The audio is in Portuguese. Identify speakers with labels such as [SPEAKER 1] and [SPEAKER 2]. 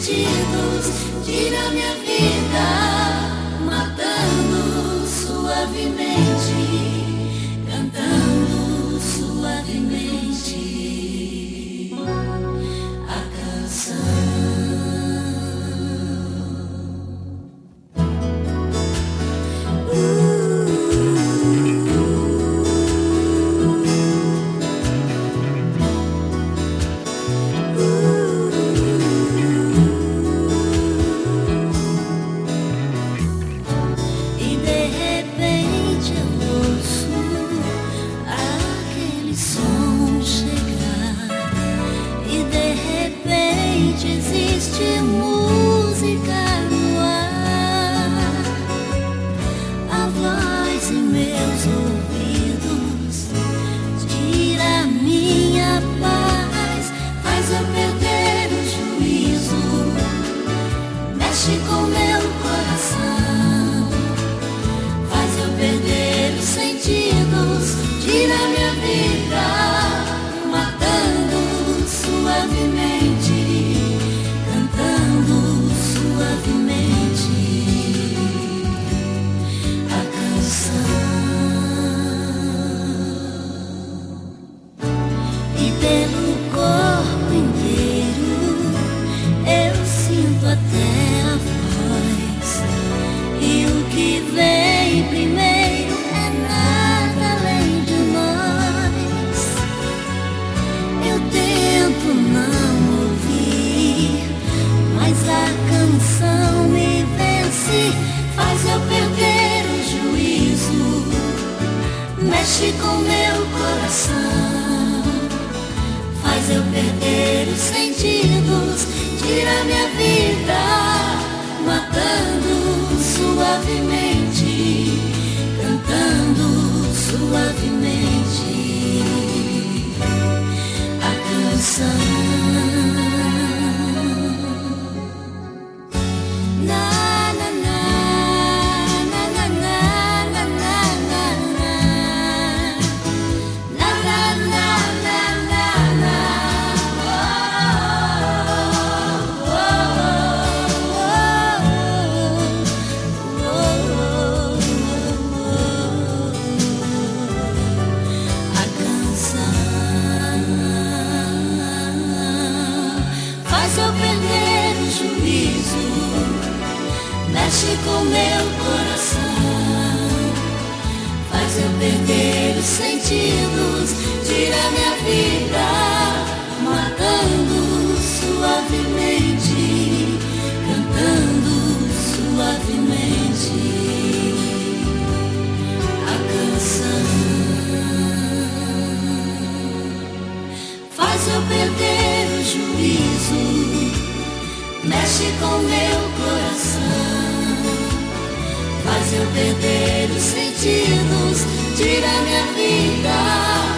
[SPEAKER 1] sentidos, tira minha vida, matando suavemente, cantando suavemente a canção. Existe música no ar, a voz em meus ouvidos tira minha paz, faz eu perder o juízo, mexe com meu coração, faz eu perder os sentidos, tira minha vida, matando suavemente, suavemente a canção. E pelo corpo inteiro eu sinto até a voz, e o que vem primeiro é nada além de nós. Eu tento não ouvir, mas a canção me vence, faz eu perder o juízo, mexe com meu coração, faz eu perder os sentidos, tira minha vida, matando suavemente, cantando suavemente a canção. Faz eu perder o juízo, mexe com meu coração, faz eu perder os sentidos, tira minha vida, matando suavemente, cantando suavemente a canção. Faz eu perder o juízo, mexe com meu coração, faz eu perder os sentidos, tira minha vida,